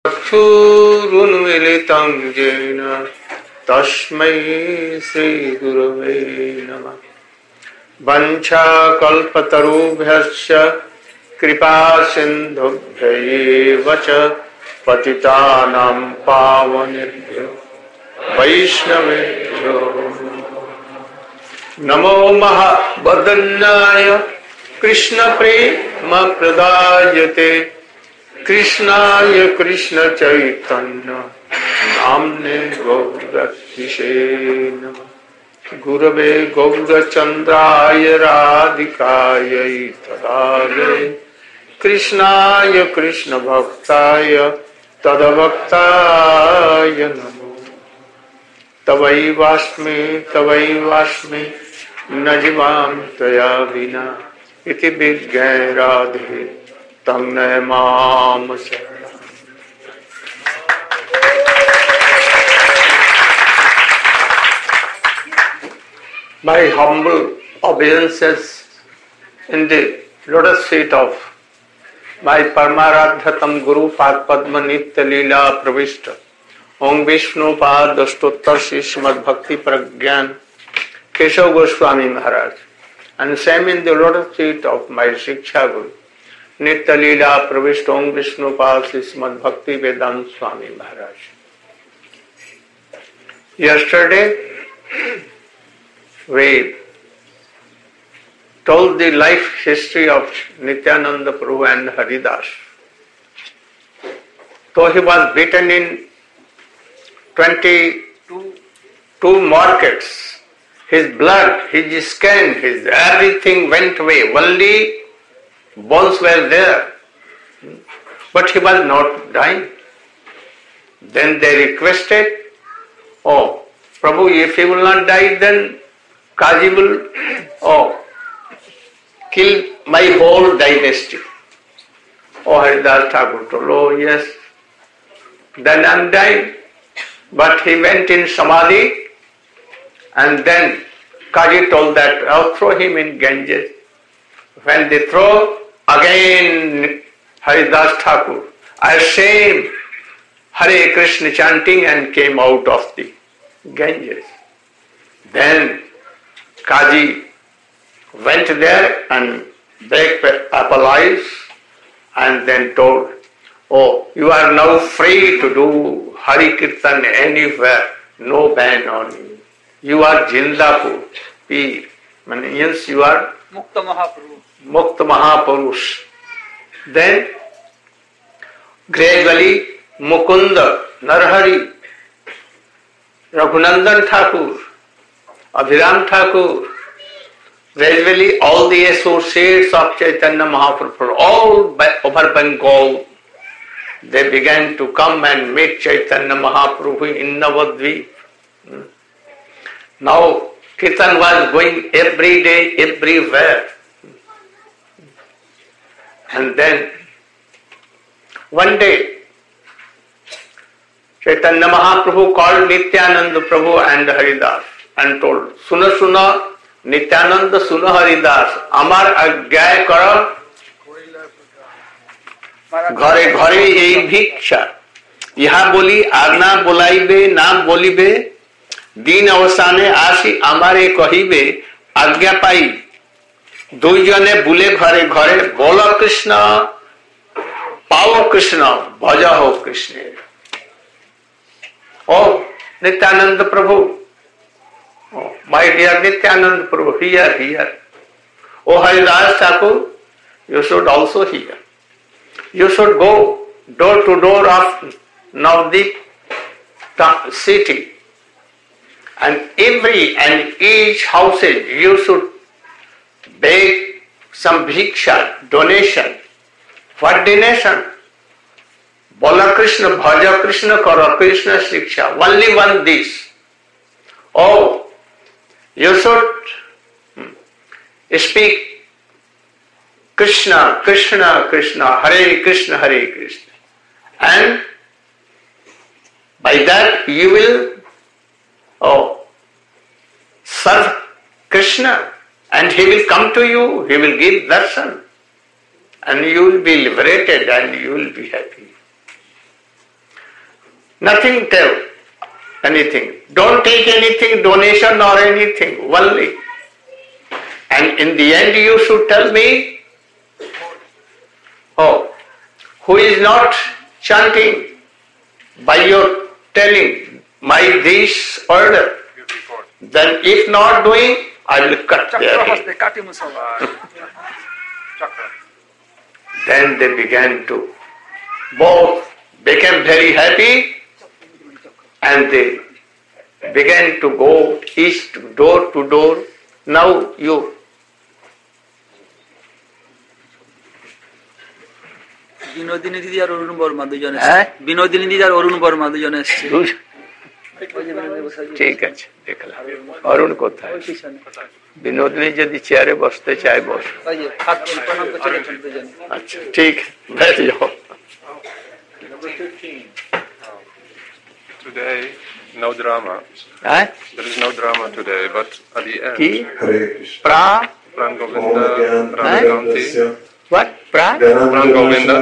चक्षुरुन्मीलितं येन तस्मै श्रीगुरवे नमः। वंशाकल्पतरुभ्यश्च कृपासिन्धुभ्यैव च पतितानां पावनेभ्यो वैष्णवेभ्यो नमो महावदन्याय कृष्णप्रेमप्रदायते कृष्णाय कृष्णचैतन्य नाम्ने गौरक्षिषे नमः। गुरवे गौरचन्द्राय राधिकायै तदालये कृष्णाय कृष्णभक्ताय तद्भक्ताय नमो। तवैवास्मि न जीवामि त्वया विना इति विज्ञाय राधे तं न माम शरणं। My humble obeisances in the lotus feet of my Paramaradhatam Guru Pad Padma Nitya Leela Pravishta Om Vishnu Pad Astottar Srimad Bhakti Pragyan Keshav Goswami Maharaj, and same in the lotus feet of my Shiksha Guru Nitya Leela Pravishta Om Vishnu Pad Srimad Bhakti Vedanta Swami Maharaj. Yesterday we told the life history of Nityananda Prabhu and Haridas. Though he was beaten in 22 markets, his blood, his skin, his everything went away. Only bones were there, but he was not dying. Then they requested, "Oh, Prabhu, if he will not die, then Kaji will kill my whole dynasty." Oh, Haridas Thakur told, "Oh yes, then I am dying." But he went in Samadhi, and then Kaji told that, "I'll throw him in Ganges." When they throw, again Haridas Thakur, I same Hare Krishna chanting and came out of the Ganges. Then Kaji went there and baked apple eyes and then told, "Oh, you are now free to do Hari Kirtan anywhere, no ban on you. You are Jindapur, Peer. Means you are Mukta Mahapurush." Then gradually Mukunda, Narhari, Raghunandan Thakur, Abhiram Thakur, gradually all the associates of Chaitanya Mahaprabhu, all over Bengal, they began to come and meet Chaitanya Mahaprabhu in Navadvip. Now Kirtan was going every day, everywhere. And then one day Chaitanya Mahaprabhu called Nityananda Prabhu and Haridas and told, "Suna Suna Nityananda, Suna Haridas, Amar Agyay Kara ঘরে ঘরে এই ভিক্ষা ইহা বলি আর না বলাইবে না বলিবে দিন অবসানে আসি আমারে কহিবে আজ্ঞা পাই দুইজনে বুলে ঘরে ঘরে বল কৃষ্ণ পাও কৃষ্ণ ভজ হো কৃষ্ণের।" Oh, Nityananda Prabhu, oh, my dear Nityananda Prabhu, here. Oh, Haridas Thakur, you should also hear. You should go door to door of Navadvip city, and every and each houses you should beg some bhiksha, donation. What donation? Bola Krishna, Bhaja Krishna, Kara Krishna Shiksha. Only one this. Oh, you should speak Krishna, Krishna, Krishna, Hare Krishna, Hare Krishna. And by that you will serve Krishna, and he will come to you, he will give darshan, and you will be liberated and you will be happy. Nothing tell, anything. Don't take anything, donation or anything, only. And in the end you should tell me, oh, who is not chanting by your telling my this order, then if not doing, I will cut their head. Then they began to, both became very happy and they began to go east door to door. Now you. Binodini দিদি আর অরুণ বর্মা দুজনে বিনোদিনী দিদি আর অরুণ বর্মা দুজনে এসছে ঠিক আছে দেখলাম অরুণ কোথায় বিনোদিনী যদি চেয়ারে বসতে চায় বস আচ্ছা ঠিক बैठ जाओ Today no drama. There is no drama today, but at the end Pran Govinda Radhakanti. What? Pran Govinda.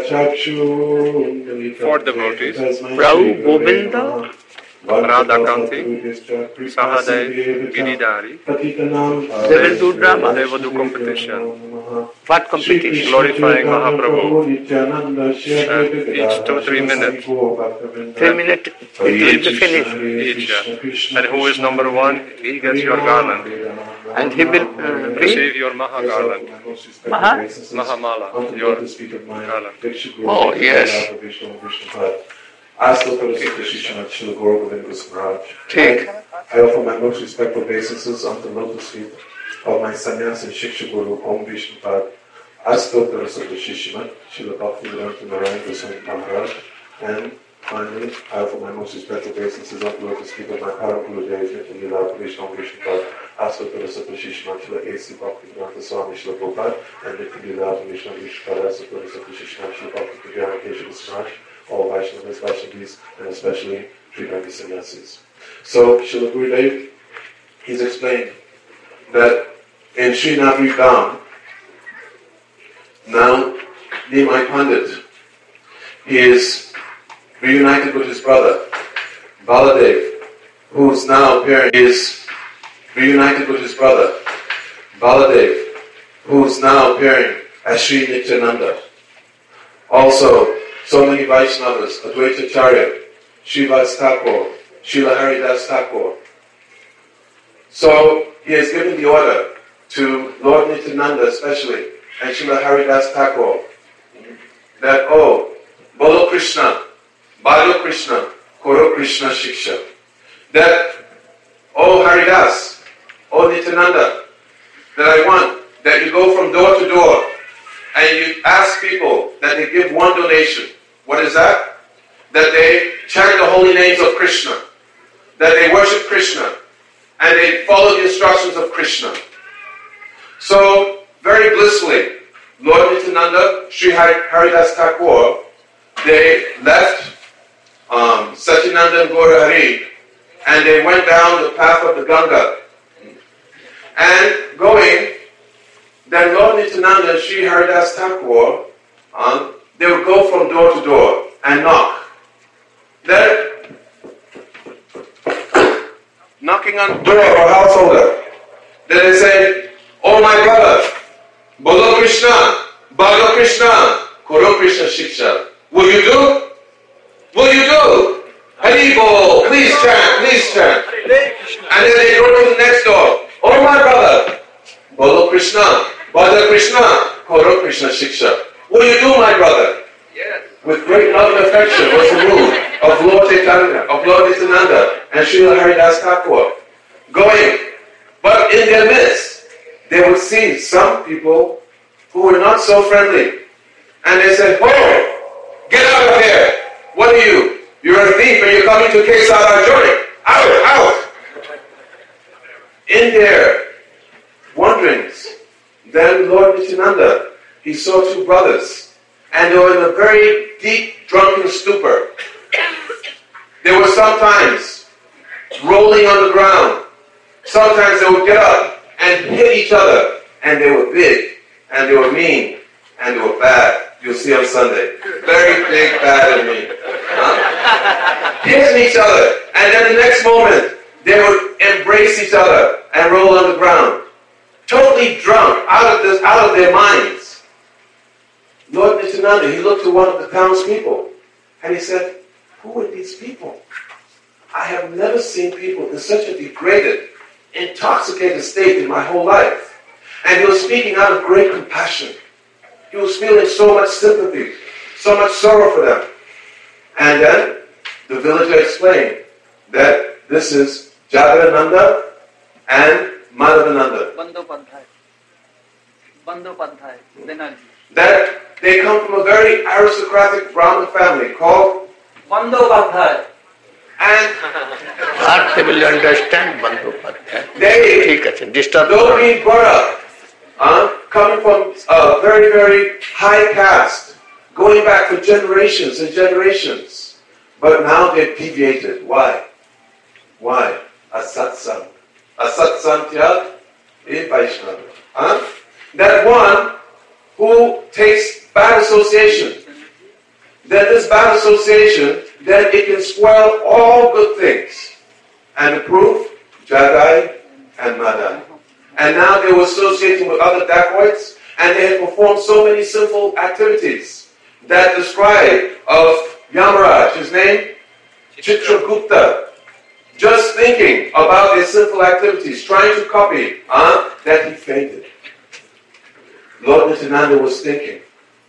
4 devotees. Prabhu Govinda Radhakanti, Sahadev, Giridhari. They will do drama. They will do competition. What competition? Glorifying Mahaprabhu. Each 2-3 minutes. 3 minutes. It will be finished. Each, yeah. And who is number 1? He gets your garland. And he will receive your Maha garland. Mahamala. Your garland. Oh yes. I still fellowship with Shishmat Srila Gaura Govinda Maharaj. I offer my most respectful obeisances unto the lotus feet of my sannyas and Shiksha Guru Om Vishnupad. I still fellowship with Shishmat Srila Bhaktivedanta Narayana Goswami Maharaj. And finally, I offer my most respectful obeisances unto the lotus feet of my Param Guru Dev Nitya Lila Vishnu Om Vishnupad. I still fellowship with Shishmat Srila A.C. Bhaktivedanta Swami Srila Prabhupada and Nitya Lila Vishnu Om Vishnupad. I still fellowship with Shishmat Srila Bhaktivedanta Keshav Maharaj. All Vaishnavas, Vaishnavis, and especially Trigangi sannyasis. So, Srila Gurudev, he's explained that in Sri Nagari Dham, now Nimai Pandit, he is reunited with his brother, Baladev, who's now appearing, is reunited with his brother, Baladev, who's now appearing as Sri Nityananda. Also, so many Vaishnavas, Advaita Acharya, Srivas Thakur, Srila Haridas Thakur. So he has given the order to Lord Nityananda especially, and Srila Haridas Thakur, that, oh, Bolo Krishna, Balo Krishna, Koro Krishna Shiksha. That, oh Haridas, oh Nityananda, that I want that you go from door to door and you ask people that they give one donation. What is that? That they chant the holy names of Krishna, that they worship Krishna, and they follow the instructions of Krishna. So, very blissfully, Lord Nityananda, Sri Haridas Thakur, they left Satyananda and Gaurahari, and they went down the path of the Ganga. And going, then Lord Nityananda and Sri Haridas Thakur, they would go from door to door and knock. Then, knocking on the door or householder, then they say, oh my brother, Bolo Krishna, Balo Krishna, Koro Krishna Shiksha. Will you do? Will you do? Hari Bol, please chant, please chant. And then they go to the next door. Oh my brother, Bolo Krishna, Balo Krishna, Koro Krishna Shiksha. Will you do, my brother? Yes. With great love and affection was the rule of Lord Chaitanya, of Lord Nityananda, and Srila Haridas Thakur. Going, but in their midst, they would see some people who were not so friendly. And they said, oh, get out of here. What are you? You're a thief and you're coming to kick out our joint. Out, out. In their wanderings, then Lord Nityananda, he saw 2 brothers, and they were in a very deep drunken stupor. They were sometimes rolling on the ground. Sometimes they would get up and hit each other, and they were big, and they were mean, and they were bad. You'll see on Sunday. Very big, bad, and mean. Huh? hitting each other, and then the next moment they would embrace each other and roll on the ground, totally drunk, out of their minds. Lord Nityananda, he looked to one of the townspeople and he said, "Who are these people? I have never seen people in such a degraded, intoxicated state in my whole life." And he was speaking out of great compassion. He was feeling so much sympathy, so much sorrow for them. And then the villager explained that this is Jagadananda and Madhavananda. That they come from a very aristocratic Brahmin family called Bandhopadhyay. And they will understand Bandhopadhyay. They, though being brought up, coming from a very, very high caste, going back for generations and generations, but now they've deviated. Why? Asatsang. Asatsang tyag e Vaishnava. That one who takes bad association, that this bad association, that it can spoil all good things. And the proof, Jagai and Madai. And now they were associating with other dacoits, and they had performed so many sinful activities that the scribe of Yamaraj, his name, Chitragupta, just thinking about their sinful activities, trying to copy, that he fainted. Lord Nityananda was thinking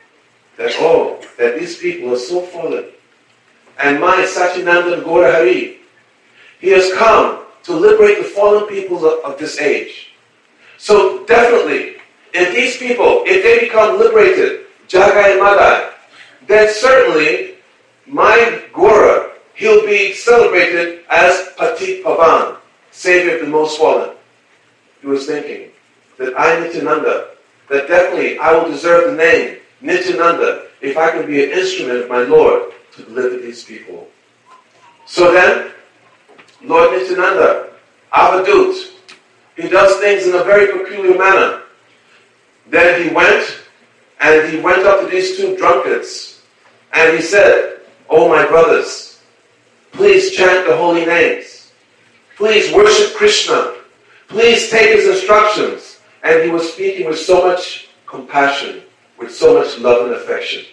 that these people are so fallen. And my Sachinandan Gaurahari, he has come to liberate the fallen people of this age. So definitely, if these people, if they become liberated, Jagai and Madai, then certainly my Gora, he'll be celebrated as Patit Pavan, Savior of the most fallen. He was thinking that I, Nityananda, that definitely I will deserve the name Nityananda if I can be an instrument of my Lord to deliver these people. So then, Lord Nityananda, Avadut, he does things in a very peculiar manner. Then he went up to these two drunkards, and he said, "Oh my brothers, please chant the holy names. Please worship Krishna. Please take his instructions." And he was speaking with so much compassion, with so much love and affection.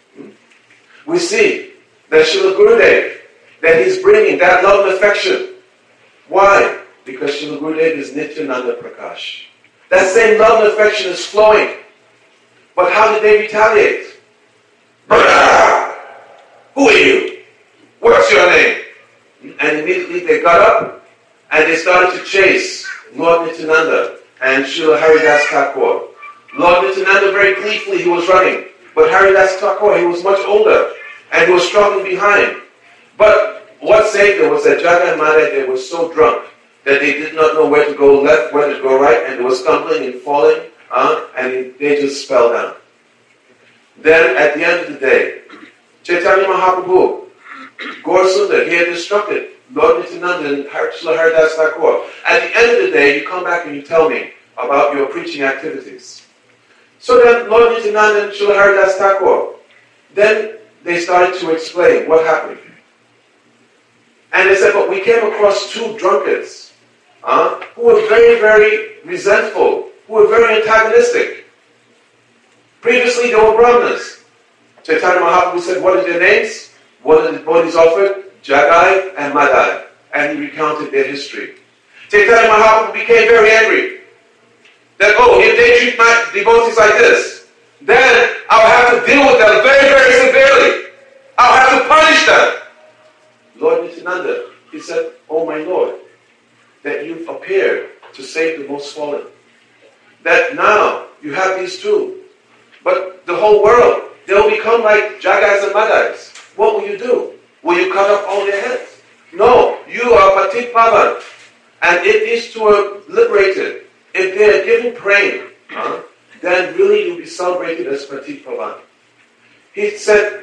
We see that Srila Gurudev, that he's bringing that love and affection. Why? Because Srila Gurudev is Nityananda Prakash. That same love and affection is flowing. But how did they retaliate? Who are you? What's your name? And immediately they got up and they started to chase Lord Nityananda and Srila Haridas Thakur. Lord Nityananda very gleefully he was running, but Haridas Thakur, he was much older and he was struggling behind. But what saved them was that Jagai and Madai, they were so drunk that they did not know where to go left, where to go right, and they were stumbling and falling, and they just fell down. Then at the end of the day, Chaitanya Mahaprabhu, Gaur Sundar, he had instructed Lord Nityananda and Srila Haridas Thakur. At the end of the day, you come back and you tell me about your preaching activities. So then Lord Nityananda and Srila Haridas Thakur, then they started to explain what happened. And they said, but we came across two drunkards who were very, very resentful, who were very antagonistic. Previously, they were Brahmanas. Chaitanya Mahaprabhu said, what are their names? One of the devotees offered, Jagai and Madai. And he recounted their history. Chaitanya Mahaprabhu became very angry. That, if they treat my devotees like this, then I'll have to deal with them very, very severely. I'll have to punish them. Lord Nityananda, he said, oh my Lord, that you've appeared to save the most fallen. That now you have these two. But the whole world, they'll become like Jagais and Madais. What will you do? Will you cut off all their heads? No, you are Patit Pavan. And if these two are liberated, if they are given praying, then really you'll be celebrated as Patit Pavan. He said,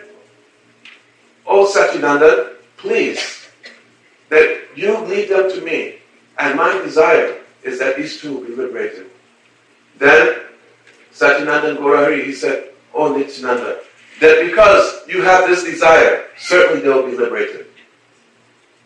oh Sachinanda, please, that you lead them to me. And my desire is that these two will be liberated. Then Sachinanda Gaurahari, he said, oh Nityananda, that because you have this desire, certainly they will be liberated.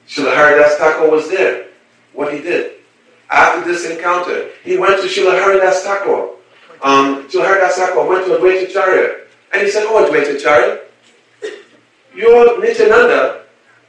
Srila Haridas Thakur was there. What he did. After this encounter, he went to Srila Haridas Thakur. Srila Haridas Thakur went to Advaita Acharya. And he said, oh, Advaita Acharya, your Nityananda,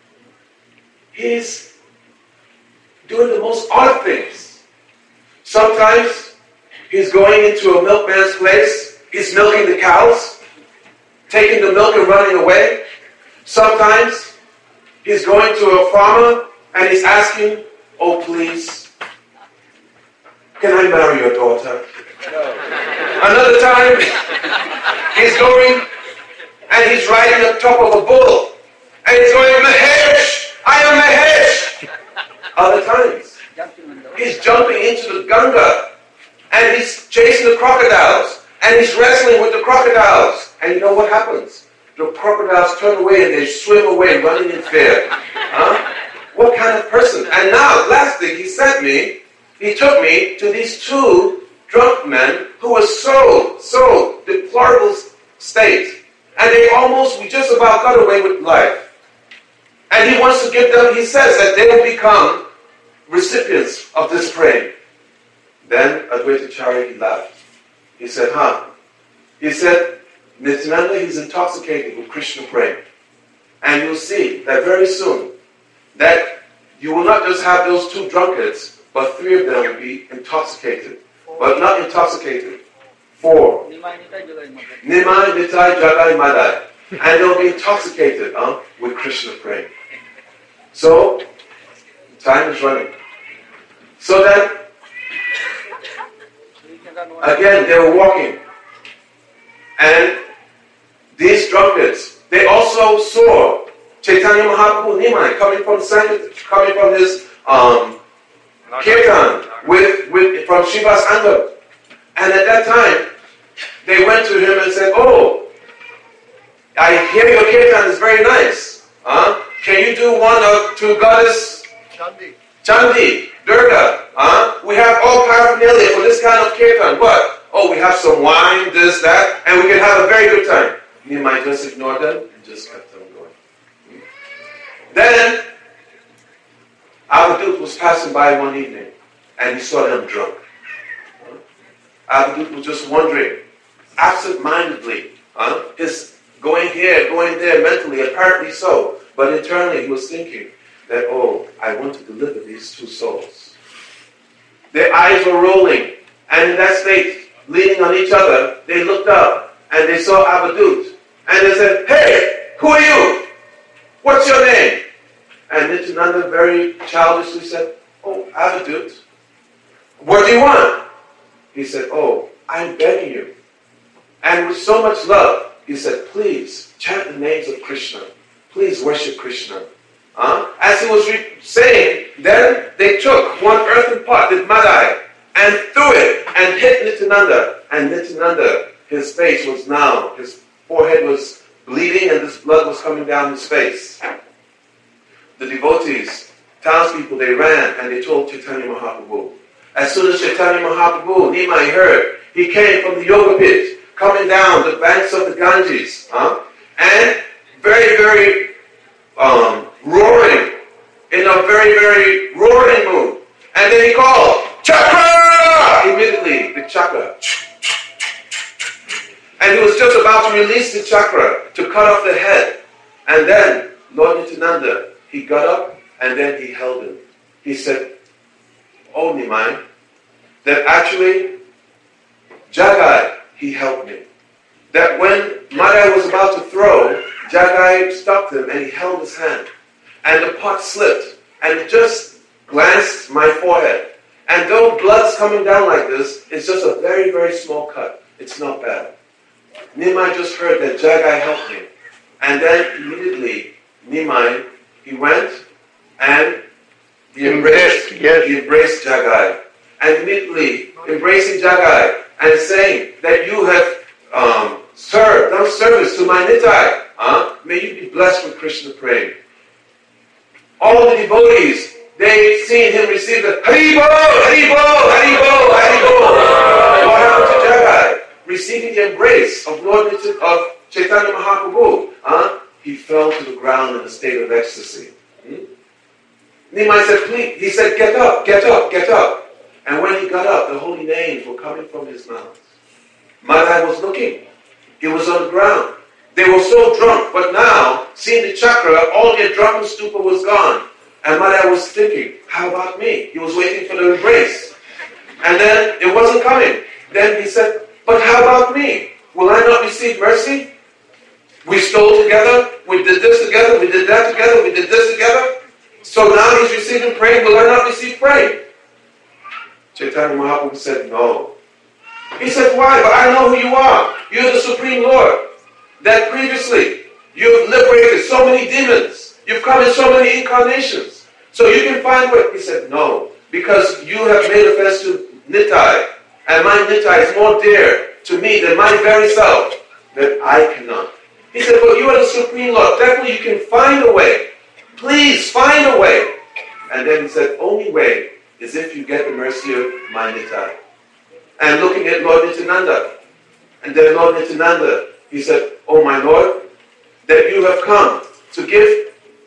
he's doing the most odd things. Sometimes he's going into a milkman's place, he's milking the cows, taking the milk and running away. Sometimes he's going to a farmer and he's asking, oh please, can I marry your daughter? Another time, he's going and he's riding on top of a bull. And he's going, Mahesh, I am Mahesh. Other times, he's jumping into the Ganga and he's chasing the crocodiles and he's wrestling with the crocodiles. And you know what happens? The crocodiles turn away and they swim away, running in fear. Huh? What kind of person? And now, last thing, he took me to these two drunk men who were so deplorable state. And we just about got away with life. And he wants to give them, he says that they will become recipients of this praying. Then Advaita Acharya, he laughed. He said, He said, Nityananda, he's intoxicated with Krishna praying. And you'll see that very soon, that you will not just have those two drunkards, but three of them will be intoxicated. But not intoxicated. 4. Nimai, Nitai, Jagai, Madai. And they'll be intoxicated with Krishna praying. So, time is running. So then, again, they were walking. And these drunkards, they also saw Chaitanya Mahaprabhu Nimai coming from his kirtan from Shiva's Anga. And at that time, they went to him and said, oh, I hear your kirtan is very nice. Can you do one to goddess Chandi, Durga? We have all paraphernalia for this kind of kirtan. What? Oh, we have some wine, this, that, and we can have a very good time. Nimai just ignored them and just kept them going. Then, Avadut was passing by one evening and he saw them drunk. Avadut was just wondering, absent-mindedly, his going here, going there mentally, apparently so, but internally he was thinking that, oh, I want to deliver these two souls. Their eyes were rolling, and in that state, leaning on each other, they looked up and they saw Avadut, and they said, hey, who are you? What's your name? And Nityananda very childishly said, oh, Avadut, what do you want? He said, oh, I'm begging you. And with so much love, he said, please chant the names of Krishna. Please worship Krishna. As he was saying, then they took one earthen pot with Madai and threw it and hit Nityananda. And Nityananda, his face was now, his forehead was bleeding and this blood was coming down his face. The devotees, townspeople, they ran and they told Chaitanya Mahaprabhu. As soon as Chaitanya Mahaprabhu, Nimai, heard, he came from the yoga pit, coming down the banks of the Ganges, and very, very roaring, in a very, very roaring mood. And then he called, Chakra! Immediately, the chakra. And he was just about to release the chakra to cut off the head. And then, Lord Nityananda, he got up and then he held him. He said, oh Nimai, that actually, Jagai, he helped me. That when Madai was about to throw, Jagai stopped him and he held his hand. And the pot slipped and it just glanced my forehead. And though blood's coming down like this, it's just a very, very small cut. It's not bad. Nimai just heard that Jagai helped me. And then immediately, Nimai, he went and he embraced Jagai. And immediately, embracing Jagai and saying that you have done service to my Nitai. May you be blessed with Krishna praying. All the devotees, they seen him receive the Haribo, Haribo, Haribo, Haribo. What happened to Jagai? Receiving the embrace of Lord of Chaitanya Mahaprabhu, he fell to the ground in a state of ecstasy. Nimai said, please. He said, get up, get up, get up. And when he got up, the holy names were coming from his mouth. Madai was looking. He was on the ground. They were so drunk, but now, seeing the chakra, all their drunken stupor was gone. And Madai was thinking, how about me? He was waiting for the embrace. And then it wasn't coming. Then he said, but how about me? Will I not receive mercy? We stole together, we did this together, we did that together, we did this together. So now he's receiving praise, will I not receive praise? Chaitanya Mahaprabhu said, no. He said, why? But I know who you are. You're the Supreme Lord. That previously, you've liberated so many demons. You've come in so many incarnations. So you can find what? He said, no. Because you have made offense to Nitai. And my Nitai is more dear to me than my very self. That I cannot. He said, but you are the Supreme Lord. Definitely you can find a way. Please, find a way. And then he said, only way is if you get the mercy of my Nitai. And looking at Lord Nityananda. And then Lord Nityananda, he said, oh my Lord, that you have come to give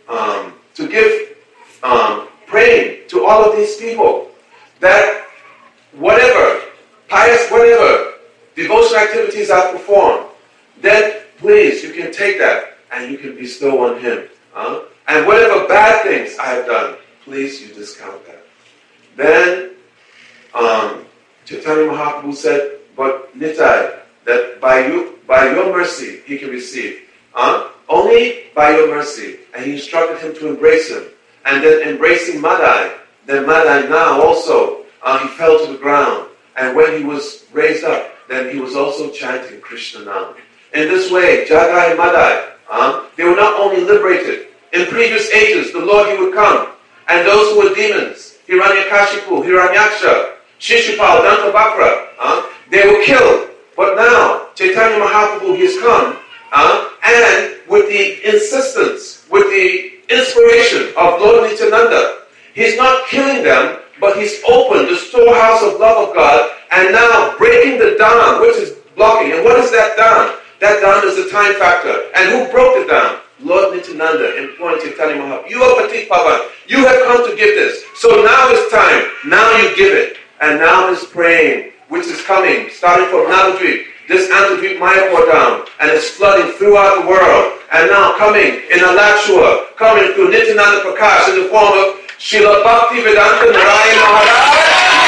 praying to all of these people. That whatever, pious whatever, devotional activities I've performed, then please, you can take that and you can bestow on him. And whatever bad things I have done, please, you discount that. Then Chaitanya Mahaprabhu said, but Nitai, that by your mercy, he can receive. Only by your mercy. And he instructed him to embrace him. And then embracing Madai, then Madai now also, he fell to the ground. And when he was raised up, then he was also chanting Krishna Nam. In this way, Jagai and Madai, they were not only liberated. In previous ages, the Lord, he would come. And those who were demons, Hiranyakashipu, Hiranyaksha, Shishupal, Dantabhakra, they were killed. But now, Chaitanya Mahaprabhu, he has come, and with the insistence, with the inspiration of Lord Nityananda, he's not killing them, but he's opened the storehouse of love of God, and now breaking the dam, which is blocking. And what is that dam? That dam is the time factor. And who broke the dam? Lord Nityananda, employing Chaitanya Mahaprabhu. You are Patik Pavan. You have come to give this. So now it's time. Now you give it. And now this praying, which is coming, starting from Navadvip, this Antadvip Mayapur down, and it's flooding throughout the world. And now coming in Alachua, coming through Nityananda Prakash in the form of Srila Bhakti Vedanta Narayana Maharaj.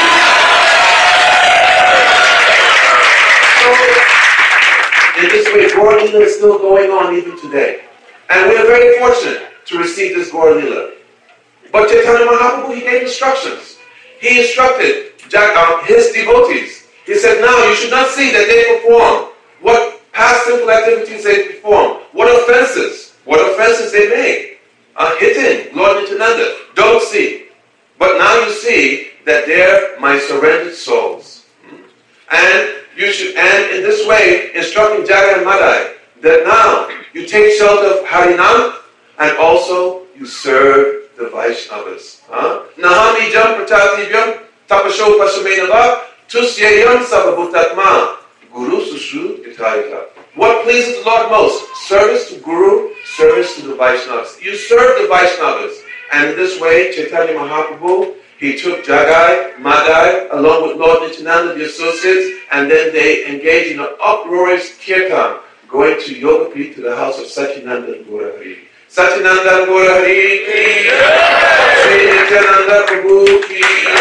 So, in this way, Gaur Lila is still going on even today. And we are very fortunate to receive this Gaur Lila. But Chaitanya Mahaprabhu, he gave instructions. He instructed his devotees. He said, now you should not see that they perform what past sinful activities they perform, what offenses they make. Hitting Lord Nityananda. Don't see. But now you see that they're my surrendered souls. And you should, and in this way, instructing Jagai and Madai, that now you take shelter of Harinam and also you serve the Vaishnavas. Nahami jam pratativyam tapasho pasamenava tusyayam sababhutatma guru sushu itayita. What pleases the Lord most? Service to Guru, service to the Vaishnavas. You serve the Vaishnavas. And in this way, Chaitanya Mahaprabhu, he took Jagai, Madai, along with Lord Nityananda, the associates, and then they engaged in an uproarious kirtan, going to Yogapith, to the house of Satyananda and Gaurahari. Satyananda and Gaurahari ki Sri Nityananda Prabhu ki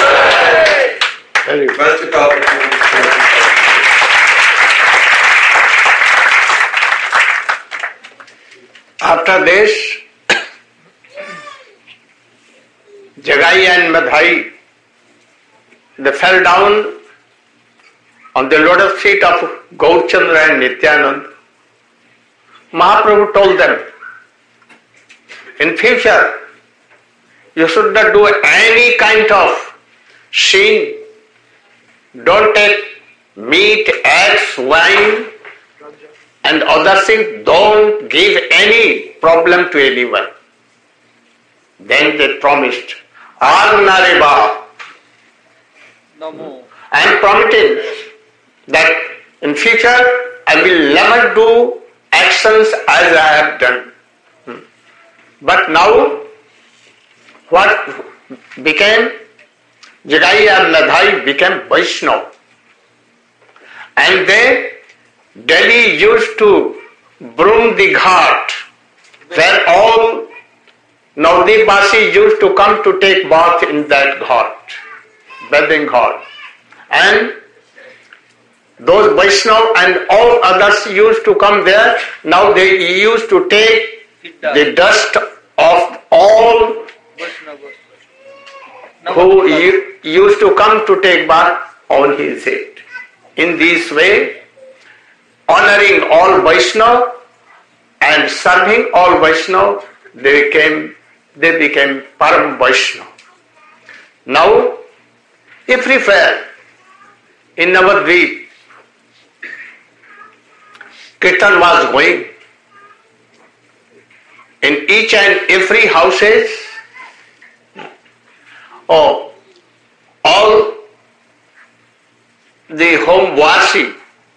After this, Jagai and Madai, they fell down on the lotus feet of Gaurchandra and Nityananda. Mahaprabhu told them, in future, you should not do any kind of sin. Don't take meat, eggs, wine, and other things. Don't give any problem to anyone. Then they promised, Arnareba. I am promising that in future I will never do actions as I have done. But now what became Jagai and Ladhai became Vaishnava. And they daily used to broom the ghat, where all Navadvipvasi used to come to take bath in that ghat, bathing ghat. And those Vaishnava and all others used to come there. Now they used to take the dust of all who used to come to take bath on his head. In this way, honoring all Vaishnava and serving all Vaishnava, they became Param Vaishnava. Now, everywhere in Navadvip, Kirtan was going. In each and every houses, all the homewasi,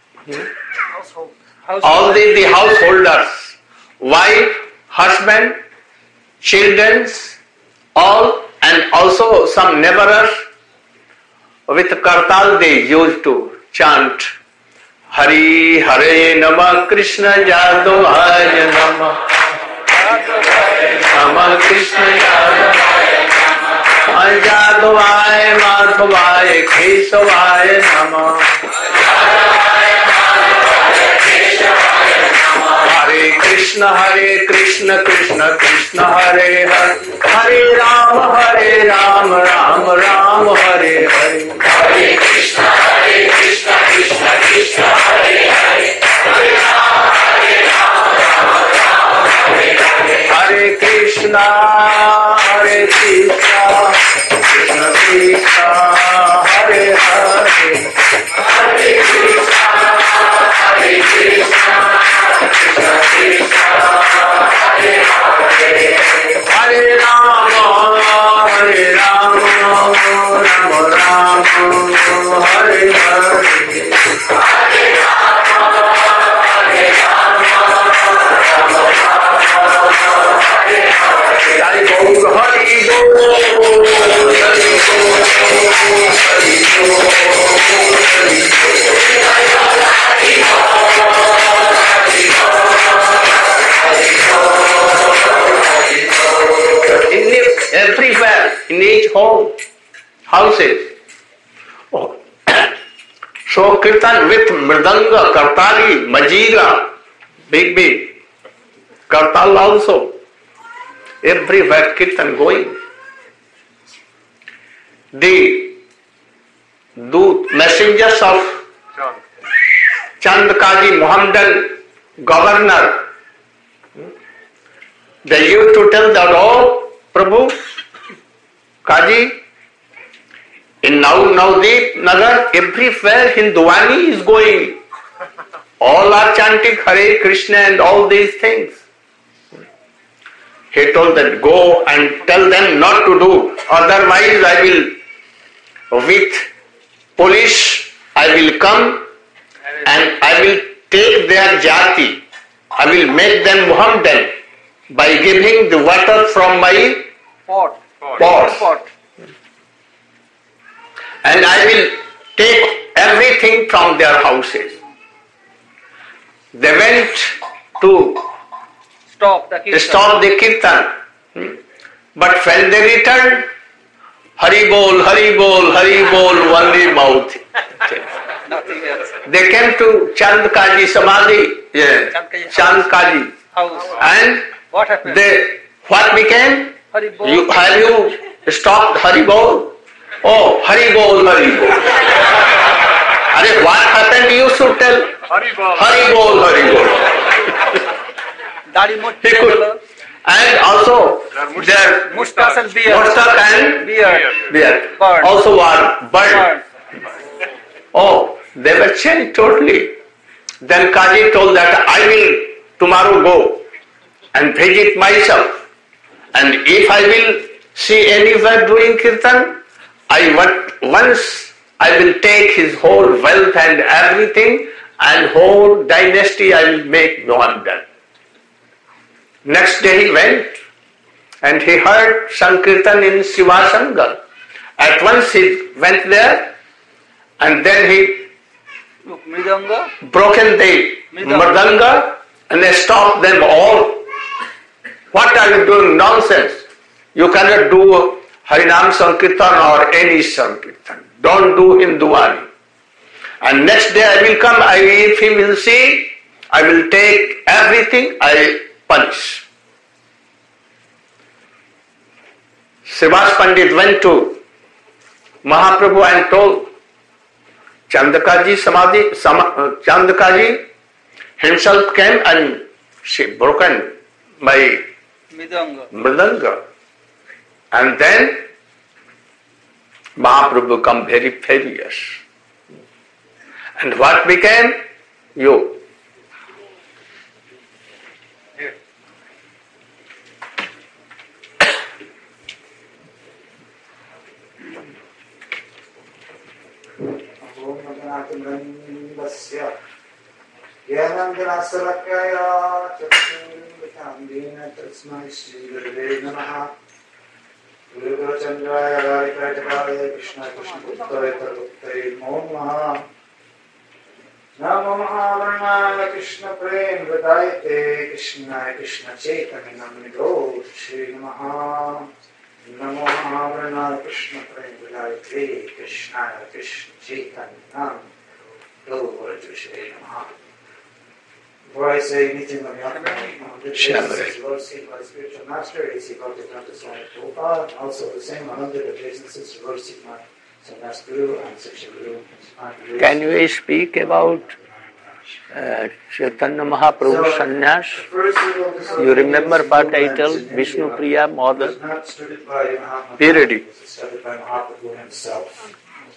all the householders, wife, husband, children, all, and also some neighbors, with kartal they used to chant Hari Hare Nama Krishna Yadavaya Nama Nama Krishna Yadavaya Yadavaya Madhavaya Kesavaya Nama Hare Krishna Krishna Krishna Hare Hare Hare Rama Rama Rama Hare Hare Hare Krishna Krishna Krishna Hare Hare Hare Rama Rama Hare Hare Hare Krishna Krishna Krishna Hare Hare Hare Krishna Hare Krishna Krishna Krishna Hare Hare Hare Rama Rama Rama Hare Hare Everywhere, in each home, houses. Oh. So kirtan with mridanga, kartali, majira, big kartal also. Everywhere kirtan going. The messengers of Chand Kaji Mohammedan governor, they used to tell that, oh Prabhu, Kaji, in Navadvip Nagar, everywhere Hindwani is going. All are chanting Hare Krishna and all these things. He told them, go and tell them not to do. Otherwise I will, with police, I will come and I will take their jati. I will make them Muhammadan by giving the water from my pot. And I will take everything from their houses. They went to stop the kirtan. But when they returned, Hari Bol, Hari Bol, Hari Bol, only mouth. They came to Chand Kaji Samadhi, Chand Kaji. And what happened? What became? Have you stopped Hari Bol? Oh, Hari Bol, Hari Bol. What happened? You should tell Hari Bol, Hari Bol. He could. And also their mustache and beard also were burned. Oh, they were changed totally. Then Kaji told that I will tomorrow go and visit myself. And if I will see anywhere doing kirtan, once I will take his whole wealth and everything and whole dynasty I will make Mohammedan. Next day he went and he heard Sankirtan in Sivasangal. At once he went there, and then he broken the mridanga and they stopped them all. What are you doing? Nonsense. You cannot do Harinam Sankirtan or any Sankirtan. Don't do Hindwani. And next day I will come, if he will see, I will take everything, I punish. Srivas Pandit went to Mahaprabhu and told, Chandakaji Chandakaji himself came and she broken my mridanga. And then Mahaprabhu become very furious. And what became? You. Namo Mahavarnaya Krishna Prem Vadayate Krishna Krishna Chaitanya Namito Shri Namaha. Namo Mahavarnaya Krishna Prem Vadayate Krishna Krishna Chaitanya Namito Shri Namaha. Before I say anything on the Lord Sri, my spiritual master, A.C. Bhaktivedanta Swami Prabhupada, and also the same 100 adjacent sisters, Lord Sri, my Sannyas Guru and Siksha Guru. Can you speak about Chaitanya Mahaprabhu Sannyas? You remember what I told Vishnu Priya Mother? Be ready. It was started by Mahaprabhu himself.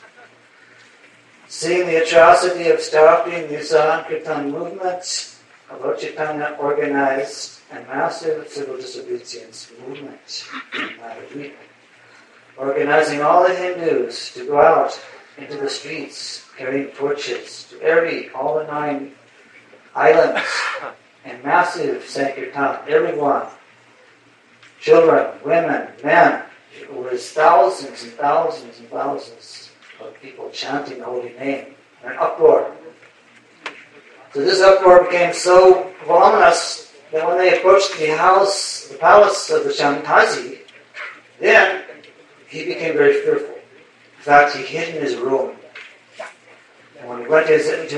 Seeing the atrocity of stopping the Sankirtan movement, Lord Chaitanya organized a massive civil disobedience movement in Navadvipa, organizing all the Hindus to go out into the streets carrying torches to all the 9 islands, and massive Sankirtan, everyone, children, women, men. It was thousands and thousands and thousands of people chanting the holy name, an uproar. So this uproar became so voluminous that when they approached the palace of the Shantaji, then he became very fearful. In fact, he hid in his room. And when he went into